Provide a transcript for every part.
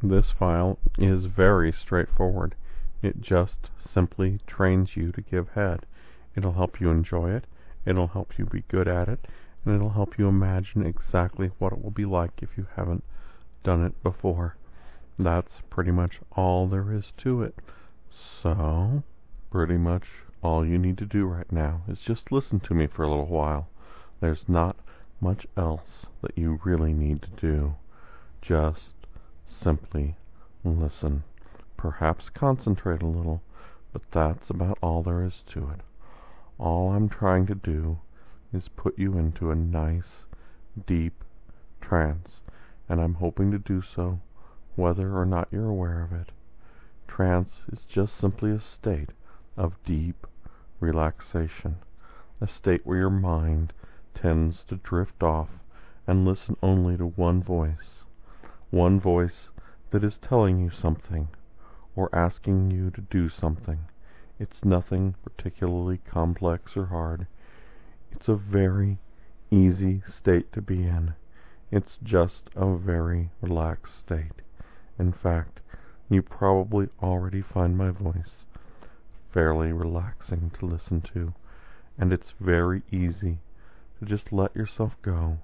This file is very straightforward. It just simply trains you to give head. It'll help you enjoy it, it'll help you be good at it, and it'll help you imagine exactly what it will be like if you haven't done it before. That's pretty much all there is to it. So, pretty much all you need to do right now is just listen to me for a little while. There's not much else that you really need to do. Just simply listen. Perhaps concentrate a little, but that's about all there is to it. All I'm trying to do is put you into a nice, deep trance, and I'm hoping to do so whether or not you're aware of it. Trance is just simply a state of deep relaxation, a state where your mind tends to drift off and listen only to one voice that is telling you something or asking you to do something. It's nothing particularly complex or hard. It's a very easy state to be in. It's just a very relaxed state. In fact, you probably already find my voice fairly relaxing to listen to, and it's very easy to just let yourself go,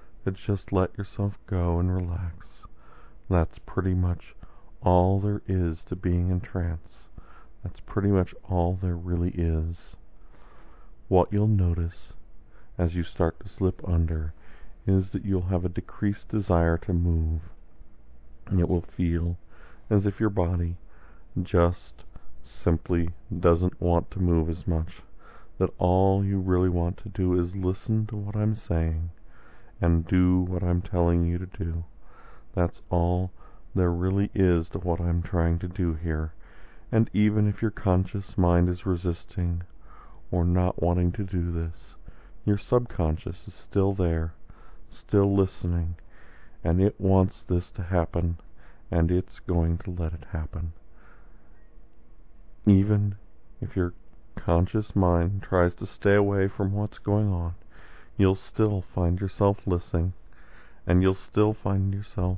and relax. That's pretty much all there is to being in trance. That's pretty much all there really is. What you'll notice as you start to slip under is that you'll have a decreased desire to move. It will feel as if your body just simply doesn't want to move as much, that all you really want to do is listen to what I'm saying and do what I'm telling you to do. That's all there really is to what I'm trying to do here. And even if your conscious mind is resisting or not wanting to do this, your subconscious is still there, still listening, and it wants this to happen, and it's going to let it happen. Even if your conscious mind tries to stay away from what's going on, you'll still find yourself listening, and you'll still find yourself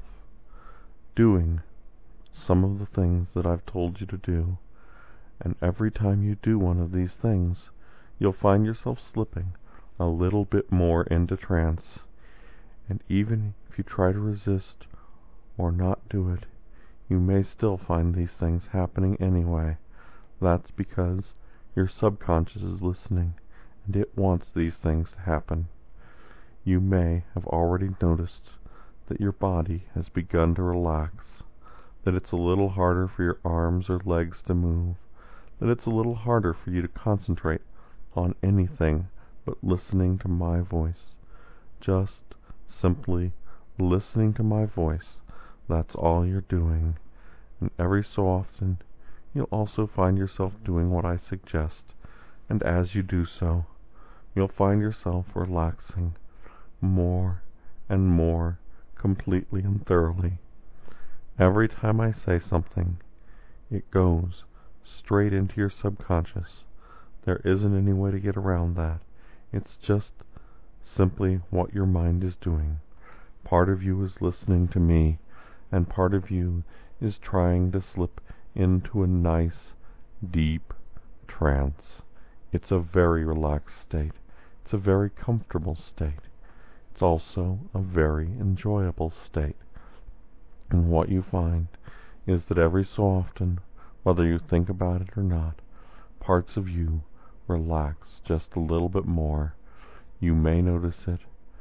doing some of the things that I've told you to do. And every time you do one of these things, you'll find yourself slipping a little bit more into trance. And even if you try to resist or not do it, you may still find these things happening anyway. That's because your subconscious is listening, and it wants these things to happen. You may have already noticed that your body has begun to relax, that it's a little harder for your arms or legs to move, that it's a little harder for you to concentrate on anything but listening to my voice. Just simply listening to my voice. That's all you're doing. And every so often, you'll also find yourself doing what I suggest. And as you do so, you'll find yourself relaxing more and more completely and thoroughly. Every time I say something, it goes straight into your subconscious. There isn't any way to get around that. It's just simply what your mind is doing. Part of you is listening to me, and part of you is trying to slip into a nice, deep trance. It's a very relaxed state. It's a very comfortable state. It's also a very enjoyable state. And what you find is that every so often, whether you think about it or not, parts of you relax just a little bit more. You may notice it.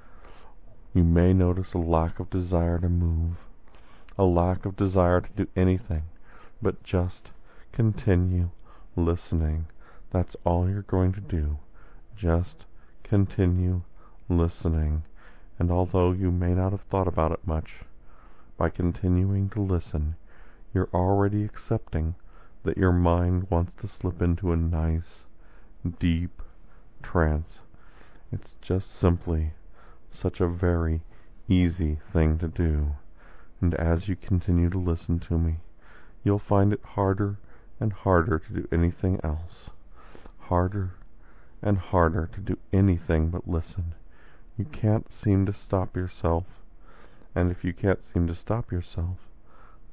You may notice a lack of desire to move, a lack of desire to do anything but just continue listening. That's all you're going to do. Just continue listening. And although you may not have thought about it much, by continuing to listen, you're already accepting that your mind wants to slip into a nice, deep trance. It's just simply such a very easy thing to do. And as you continue to listen to me, you'll find it harder and harder to do anything else. Harder and harder to do anything but listen. You can't seem to stop yourself. And if you can't seem to stop yourself,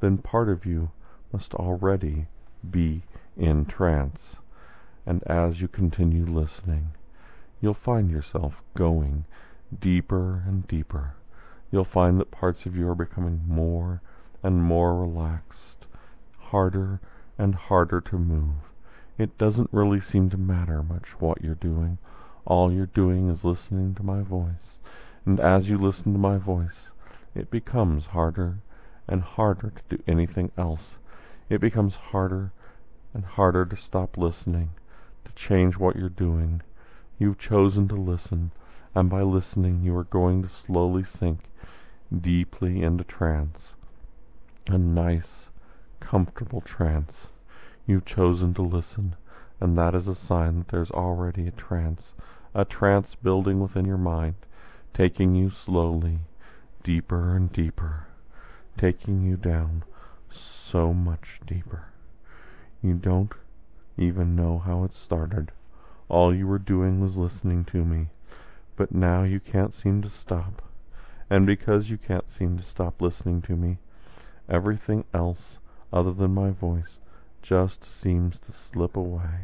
then part of you must already be in trance. And as you continue listening, you'll find yourself going deeper and deeper. You'll find that parts of you are becoming more and more relaxed, harder and harder to move. It doesn't really seem to matter much what you're doing. All you're doing is listening to my voice. And as you listen to my voice, it becomes harder and harder to do anything else. It becomes harder and harder to stop listening, to change what you're doing. You've chosen to listen, and by listening you are going to slowly sink deeply into trance. A nice, comfortable trance. You've chosen to listen, and that is a sign that there's already a trance building within your mind, taking you slowly deeper and deeper, taking you down so much deeper. You don't even know how it started. All you were doing was listening to me, but now you can't seem to stop. And because you can't seem to stop listening to me, everything else other than my voice just seems to slip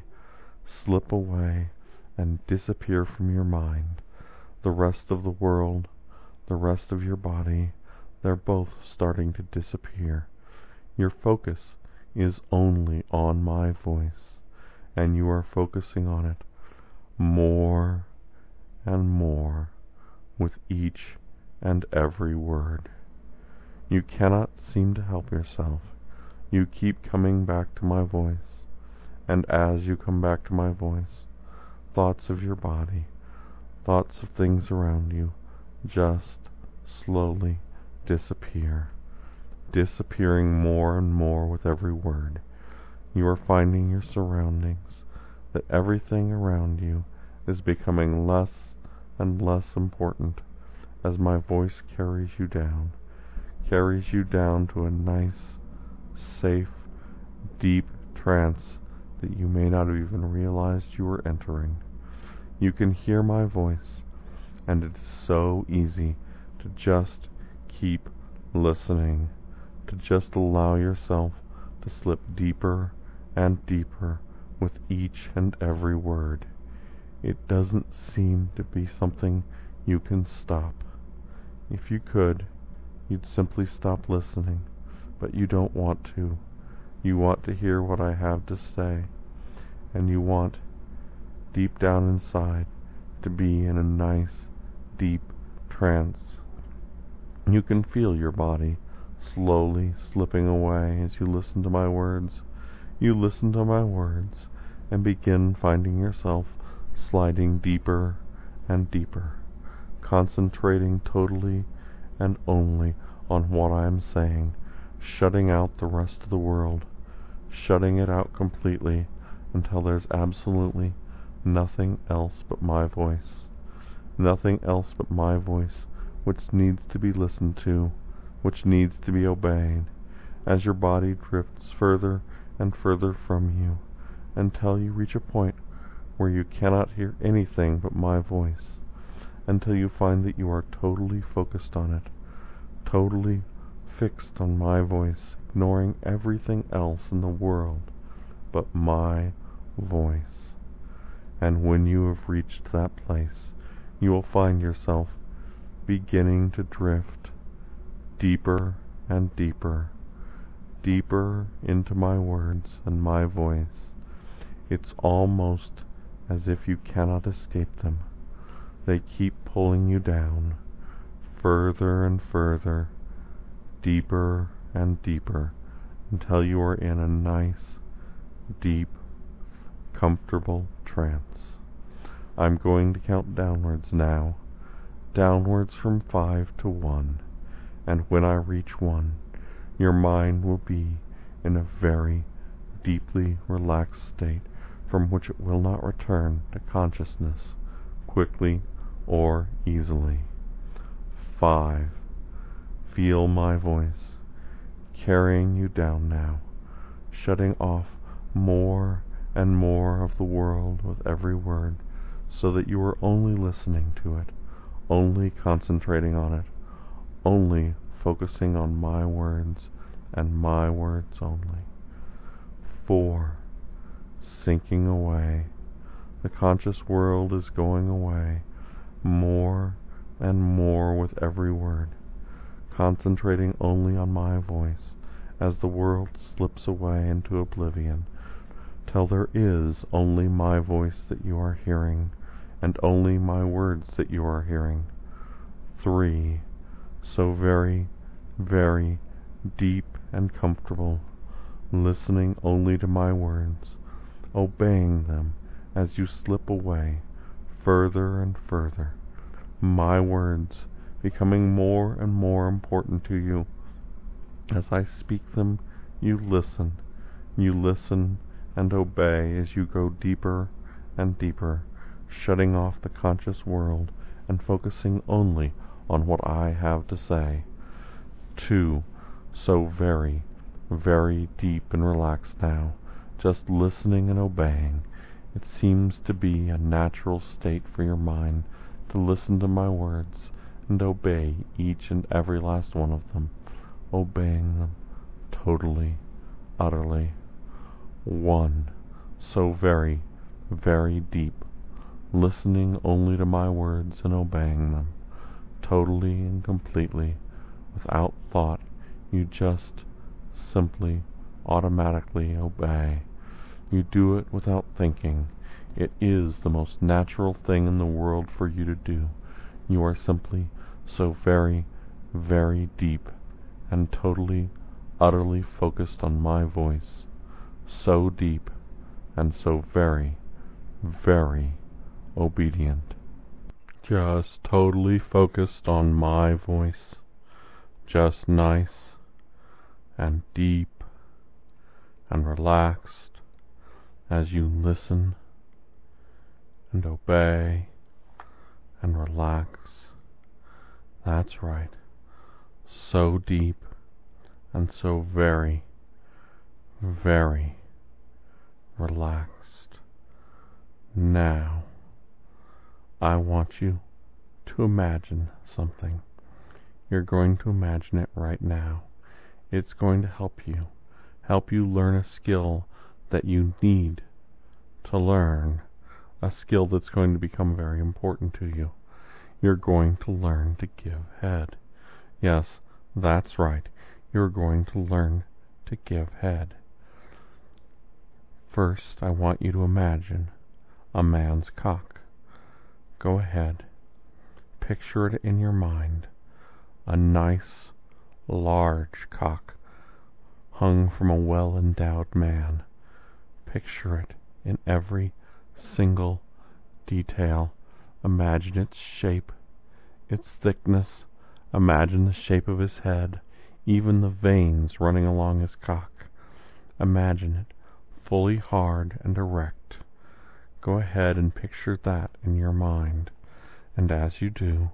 away and disappear from your mind. The rest of the world, the rest of your body, they're both starting to disappear. Your focus is only on my voice, and you are focusing on it more and more with each and every word. You cannot seem to help yourself. You keep coming back to my voice, and as you come back to my voice, thoughts of your body, thoughts of things around you, just slowly disappear, disappearing more and more with every word. You are finding your surroundings, that everything around you is becoming less and less important as my voice carries you down to a nice, safe, deep trance that you may not have even realized you were entering. You can hear my voice, and it is so easy to just keep listening, to just allow yourself to slip deeper and deeper with each and every word. It doesn't seem to be something you can stop. If you could, you'd simply stop listening, but you don't want to. You want to hear what I have to say, and you want, deep down inside, to be in a nice, deep trance. You can feel your body slowly slipping away as you listen to my words. You listen to my words and begin finding yourself sliding deeper and deeper, concentrating totally and only on what I am saying, shutting out the rest of the world, shutting it out completely until there's absolutely nothing else but my voice. Nothing else but my voice which needs to be listened to, which needs to be obeyed, as your body drifts further and further from you, until you reach a point where you cannot hear anything but my voice, until you find that you are totally focused on it, totally fixed on my voice, ignoring everything else in the world but my voice. And when you have reached that place, you will find yourself beginning to drift deeper and deeper, deeper into my words and my voice. It's almost as if you cannot escape them. They keep pulling you down, further and further, deeper and deeper, until you are in a nice, deep, comfortable trance. I'm going to count downwards now, downwards from 5 to 1, and when I reach 1, your mind will be in a very deeply relaxed state from which it will not return to consciousness quickly or easily. 5. Feel my voice carrying you down now, shutting off more and more of the world with every word, so that you are only listening to it, only concentrating on it, only focusing on my words and my words only. 4. Sinking away. The conscious world is going away, more and more with every word, concentrating only on my voice as the world slips away into oblivion, till there is only my voice that you are hearing, and only my words that you are hearing. 3. So very, very deep and comfortable, listening only to my words, obeying them as you slip away further and further, my words becoming more and more important to you. As I speak them, you listen and obey as you go deeper and deeper, shutting off the conscious world and focusing only on what I have to say. 2. So very, very deep and relaxed now, just listening and obeying. It seems to be a natural state for your mind to listen to my words and obey each and every last one of them, obeying them totally, utterly. 1. So very, very deep, listening only to my words and obeying them, totally and completely, without thought. You just simply, automatically obey. You do it without thinking. It is the most natural thing in the world for you to do. You are simply so very, very deep and totally, utterly focused on my voice. So deep and so very, very obedient. Just totally focused on my voice. Just nice and deep and relaxed as you listen and obey and relax. That's right. So deep and so very, very relaxed. Now, I want you to imagine something. You're going to imagine it right now. It's going to help you learn a skill that you need to learn, a skill that's going to become very important to you. You're going to learn to give head. Yes, that's right. You're going to learn to give head. First, I want you to imagine a man's cock. Go ahead. Picture it in your mind. A nice, large cock hung from a well-endowed man. Picture it in every single detail. Imagine its shape, its thickness. Imagine the shape of his head, even the veins running along his cock. Imagine it fully hard and erect. Go ahead and picture that in your mind. And as you do,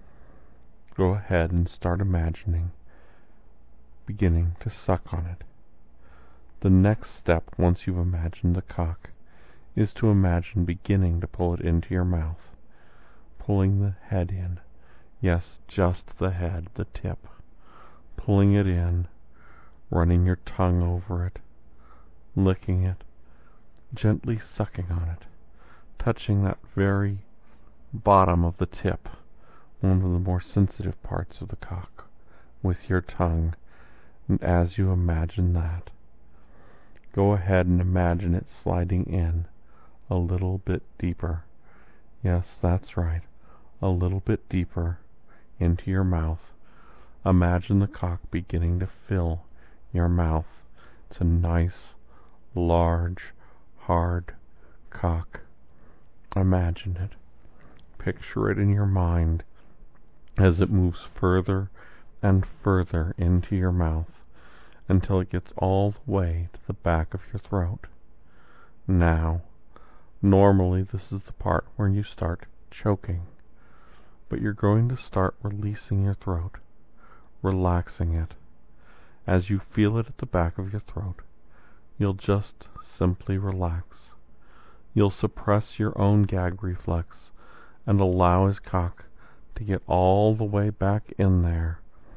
go ahead and start imagining beginning to suck on it. The next step, once you've imagined the cock, is to imagine beginning to pull it into your mouth, pulling the head in. Yes, just the head, the tip. Pulling it in, running your tongue over it, licking it, gently sucking on it, touching that very bottom of the tip, one of the more sensitive parts of the cock, with your tongue. And as you imagine that, go ahead and imagine it sliding in a little bit deeper. Yes, that's right, a little bit deeper into your mouth. Imagine the cock beginning to fill your mouth. It's a nice, large, hard cock. Imagine it. Picture it in your mind as it moves further and further into your mouth until it gets all the way to the back of your throat. Now, normally this is the part where you start choking, but you're going to start releasing your throat, relaxing it. As you feel it at the back of your throat, you'll just simply relax. You'll suppress your own gag reflex and allow his cock to get all the way back in there.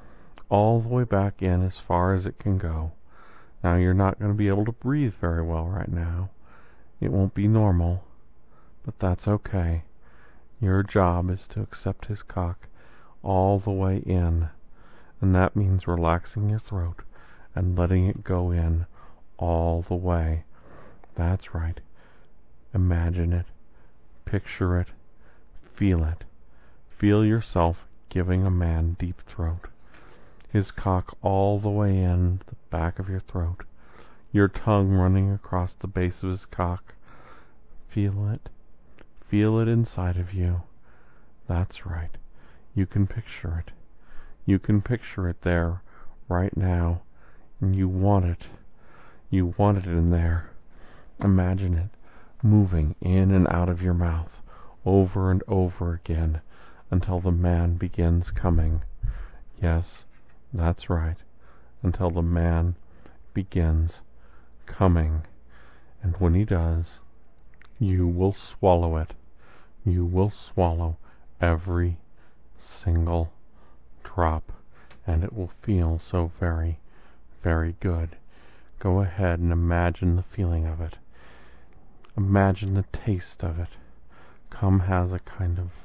all the way back in as far as it can go. Now you're not going to be able to breathe very well right now. It won't be normal, but that's okay. Your job is to accept his cock all the way in, and that means relaxing your throat and letting it go in all the way. That's right. Imagine it, picture it, feel it. Feel yourself giving a man deep throat. His cock all the way in the back of your throat. Your tongue running across the base of his cock. Feel it. Feel it inside of you. That's right. You can picture it. You can picture it there right now. And you want it. You want it in there. Imagine it moving in and out of your mouth over and over again until the man begins coming. Yes, that's right. Until the man begins coming. And when he does, you will swallow it. You will swallow every single drop, and it will feel so very, very good. Go ahead and imagine the feeling of it. Imagine the taste of it. Cum has a kind of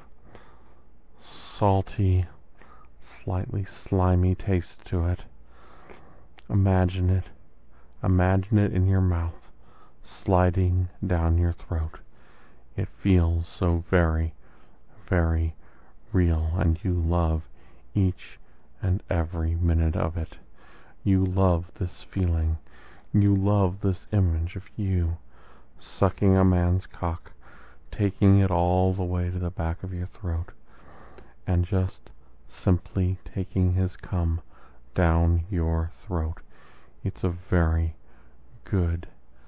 salty, slightly slimy taste to it. Imagine it. Imagine it in your mouth, sliding down your throat. It feels so very, very real, and you love each and every minute of it. You love this feeling. You love this image of you sucking a man's cock, taking it all the way to the back of your throat, and just simply taking his cum down your throat. It's a very good,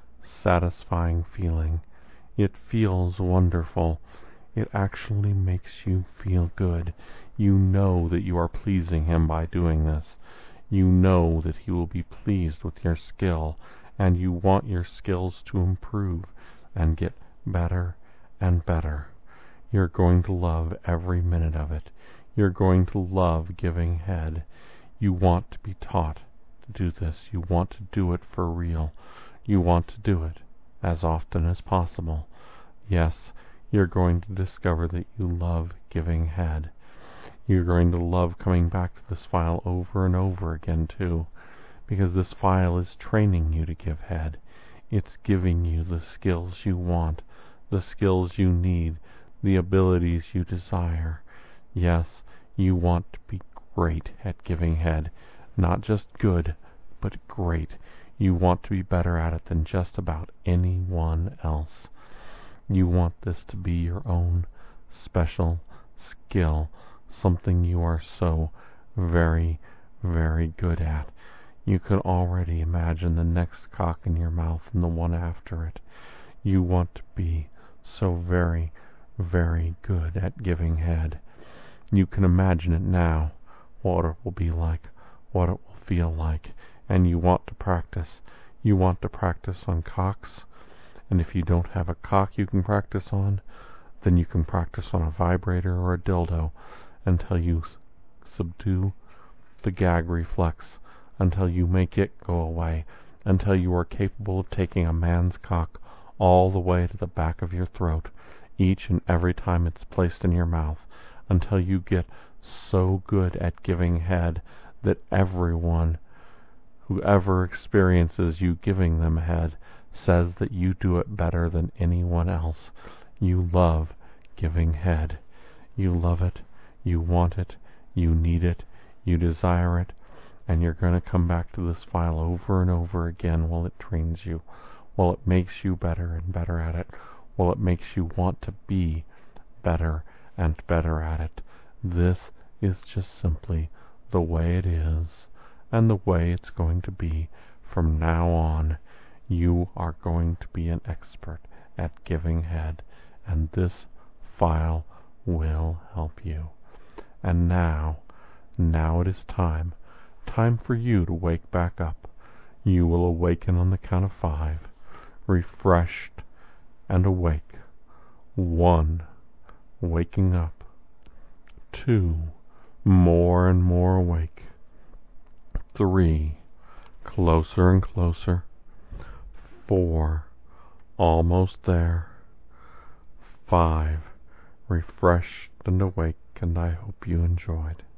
satisfying feeling. It feels wonderful. It actually makes you feel good. You know that you are pleasing him by doing this. You know that he will be pleased with your skill, and you want your skills to improve and get better and better. You're going to love every minute of it. You're going to love giving head. You want to be taught to do this. You want to do it for real. You want to do it as often as possible. Yes, you're going to discover that you love giving head. You're going to love coming back to this file over and over again too, because this file is training you to give head. It's giving you the skills you want, the skills you need, the abilities you desire. Yes, you want to be great at giving head. Not just good, but great. You want to be better at it than just about anyone else. You want this to be your own special skill, something you are so very, very good at. You can already imagine the next cock in your mouth and the one after it. You want to be so very, very good at giving head. You can imagine it now, what it will be like, what it will feel like, and you want to practice. You want to practice on cocks, and if you don't have a cock you can practice on, then you can practice on a vibrator or a dildo until you subdue the gag reflex, until you make it go away, until you are capable of taking a man's cock all the way to the back of your throat, each and every time it's placed in your mouth, until you get so good at giving head that everyone who ever experiences you giving them head says that you do it better than anyone else. You love giving head. You love it. You want it. You need it. You desire it. And you're going to come back to this file over and over again while it trains you, while it makes you better and better at it, while it makes you want to be better and better at it. This is just simply the way it is, and the way it's going to be from now on. You are going to be an expert at giving head, and this file will help you. And now it is time for you to wake back up. You will awaken on the count of 5, refreshed and awake. 1, waking up. 2, more and more awake. 3, closer and closer. 4, almost there. 5, refreshed and awake, and I hope you enjoyed.